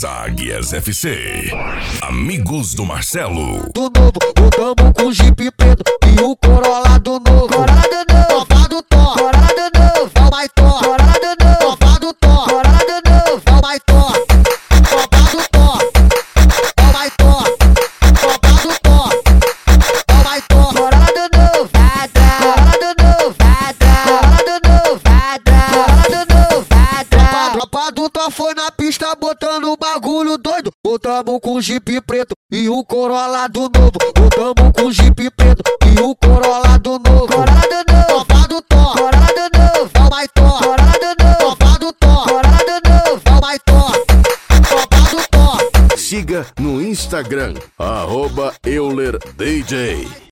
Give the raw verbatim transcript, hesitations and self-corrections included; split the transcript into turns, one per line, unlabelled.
Águias F C. Amigos do Marcelo.
Do novo, voltamos com o Jeep preto e o Corolla do novo. Corolla do novo, Topa do Tó. Corolla do novo, é o mais top. Corolla do novo, Topa do Tó. Corolla do novo, é o mais top. Topa do Tó, é o mais top. Topa do Tó, é o mais top. Corolla do novo, Vedra. Corolla do novo, Vedra. Corolla do novo, Vedra. Corolla do novo, Vedra. Tropa do Tó foi na pista botando o bagulho doido. Voltamos com o Jeep preto e o Corolla do novo. Voltamos com o Jeep preto e o Corolla do novo. Corolla do novo, Topa do Tó. Corolla do novo, é o mais top. Corolla do novo, Topa do Tó. Corolla do novo, é o mais top. Topa do Tó.
Siga no Instagram, arroba Euler D J.